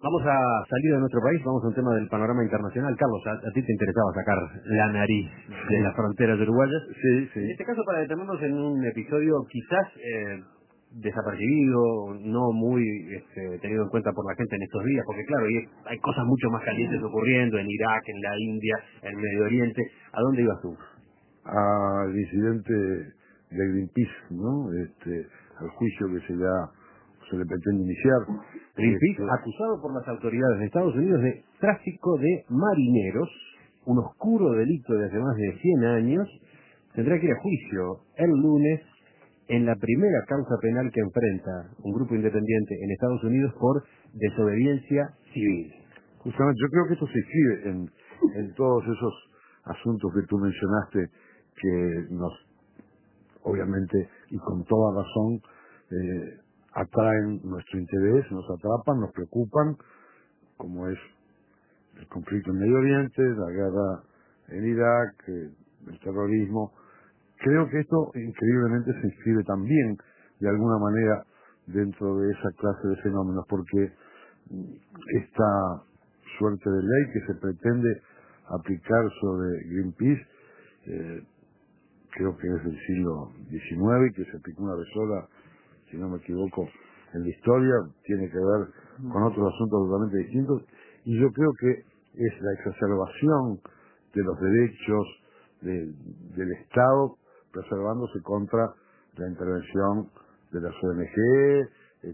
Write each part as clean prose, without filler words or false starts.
Vamos a salir de nuestro país, vamos a un tema del panorama internacional. Carlos, a ti te interesaba sacar la nariz de las fronteras uruguayas. Sí, sí. En este caso, para detenernos en un episodio quizás desapercibido, no muy tenido en cuenta por la gente en estos días, porque claro, hay cosas mucho más calientes ocurriendo en Irak, en la India, en Medio Oriente. ¿A dónde ibas tú? Al incidente de Greenpeace, ¿no? Al juicio que se le pretende iniciar. Greenpeace, acusado por las autoridades de Estados Unidos de tráfico de marineros, un oscuro delito de hace más de 100 años, tendrá que ir a juicio el lunes en la primera causa penal que enfrenta un grupo independiente en Estados Unidos por desobediencia civil. Justamente, yo creo que esto se inscribe en todos esos asuntos que tú mencionaste, que nos, obviamente, y con toda razón, atraen nuestro interés, nos atrapan, nos preocupan, como es el conflicto en Medio Oriente, la guerra en Irak, el terrorismo. Creo que esto increíblemente se inscribe también, de alguna manera, dentro de esa clase de fenómenos, porque esta suerte de ley que se pretende aplicar sobre Greenpeace, creo que es del siglo XIX y que se aplicó una vez sola, si no me equivoco, en la historia, tiene que ver con otros asuntos totalmente distintos, y yo creo que es la exacerbación de los derechos del Estado preservándose contra la intervención de las ONG,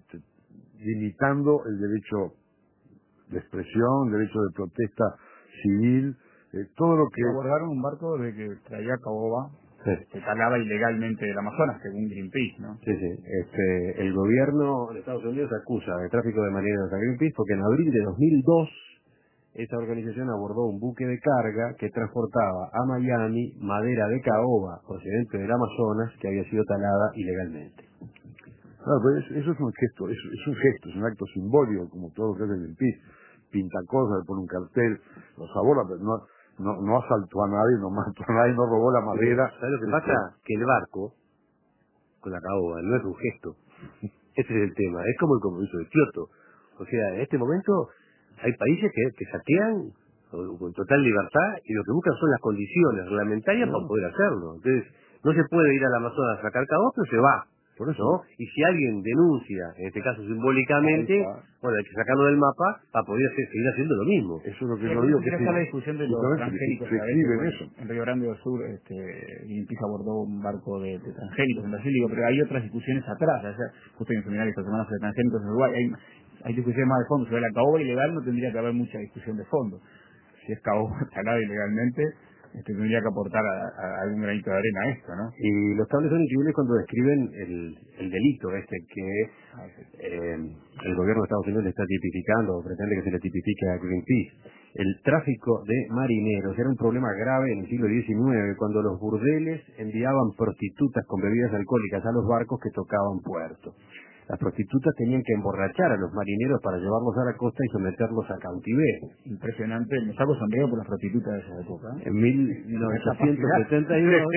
limitando el derecho de expresión, el derecho de protesta civil, todo lo que... Abordaron un barco de que traía caoba, que talaba ilegalmente el Amazonas, según Greenpeace, ¿no? Sí, sí. El gobierno de Estados Unidos acusa de tráfico de marineros a Greenpeace porque en abril de 2002 esa organización abordó un buque de carga que transportaba a Miami madera de caoba procedente del Amazonas que había sido talada ilegalmente. Claro, pero eso es un gesto, es un acto simbólico, como todo lo que hace Greenpeace. Pinta cosas, pone un cartel, los aborda, pero no asaltó a nadie, no mató a nadie, no robó la madera. ¿Sabes lo que pasa? Que el barco, con la caoba, no es un gesto. Ese es el tema, es como el compromiso de Kioto. O sea, en este momento hay países que saquean con total libertad y lo que buscan son las condiciones reglamentarias para poder hacerlo. Entonces, no se puede ir al Amazonas a sacar caoba, pero se va. Por eso. ¿No? Y si alguien denuncia, en este caso simbólicamente, bueno, hay que sacarlo del mapa para poder seguir haciendo lo mismo. Eso es lo que yo digo. Que está la discusión de los transgénicos. En Río Grande do Sur, Greenpeace abordó un barco de transgénicos en Brasil, pero hay otras discusiones atrás. O sea, justo en un seminario esta semana sobre transgénicos en Uruguay, hay discusiones más de fondo. Sobre la caoba ilegal no tendría que haber mucha discusión de fondo. Si es caoba talada ilegalmente, tendría que aportar a algún granito de arena a esto, ¿no? Y los cables son increíbles cuando describen el delito que el gobierno de Estados Unidos le está tipificando, o pretende que se le tipifique a Greenpeace. El tráfico de marineros era un problema grave en el siglo XIX, cuando los burdeles enviaban prostitutas con bebidas alcohólicas a los barcos que tocaban puerto. Las prostitutas tenían que emborrachar a los marineros para llevarlos a la costa y someterlos a cautiverio. Impresionante, me saco sombrero por las prostitutas de esa época. En 1872,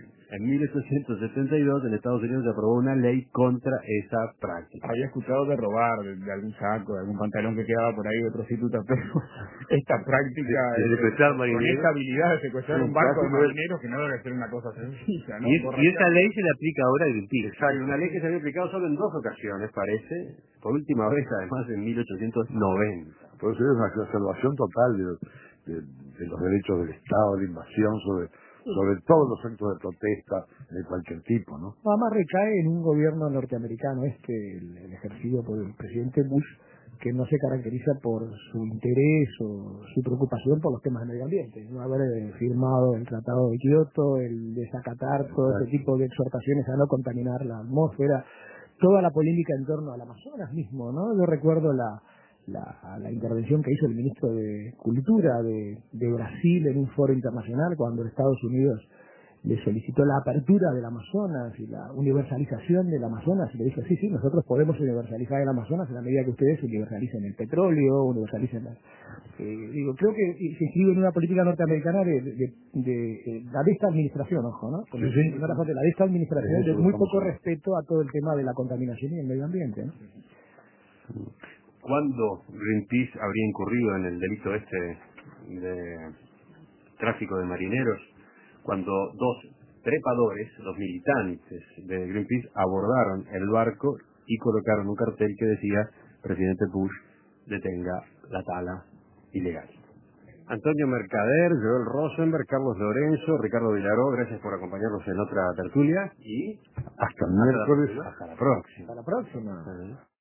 en Estados Unidos se aprobó una ley contra esa práctica. Había escuchado de robar de algún saco, de algún pantalón que quedaba por ahí de prostituta, pero esta práctica de secuestrar marineros, con esta habilidad de secuestrar un barco de marineros, que no debe ser una cosa sencilla, ¿no? Y esa ley se le aplica ahora a Greenpeace. Exacto. Una ley que se había aplicado solo en 2 ocasiones, parece, por última vez además en 1890. Por eso es una exacerbación total de los derechos del Estado, de invasión sobre todos los actos de protesta de cualquier tipo, ¿no? Además recae en un gobierno norteamericano, el ejercido por el presidente Bush, que no se caracteriza por su interés o su preocupación por los temas de medio ambiente. No haber firmado el Tratado de Kioto, el desacatar todo ese tipo de exhortaciones a no contaminar la atmósfera, toda la polémica en torno al Amazonas mismo, ¿no? Yo recuerdo la intervención que hizo el ministro de Cultura de Brasil en un foro internacional cuando Estados Unidos le solicitó la apertura del Amazonas y la universalización del Amazonas y le dijo, sí, nosotros podemos universalizar el Amazonas en la medida que ustedes universalicen el petróleo, universalicen creo que se inscribe en una política norteamericana de esta administración, ojo, ¿no? Porque la de esta administración de muy poco respeto a todo el tema de la contaminación y el medio ambiente, ¿no? cuándo Greenpeace habría incurrido en el delito de tráfico de marineros, cuando dos trepadores, dos militantes de Greenpeace, abordaron el barco y colocaron un cartel que decía: presidente Bush, detenga la tala ilegal. Antonio Mercader, Joel Rosenberg, Carlos Lorenzo, Ricardo Vilaró, gracias por acompañarnos en otra tertulia y hasta el miércoles. hasta la próxima. Hasta la próxima.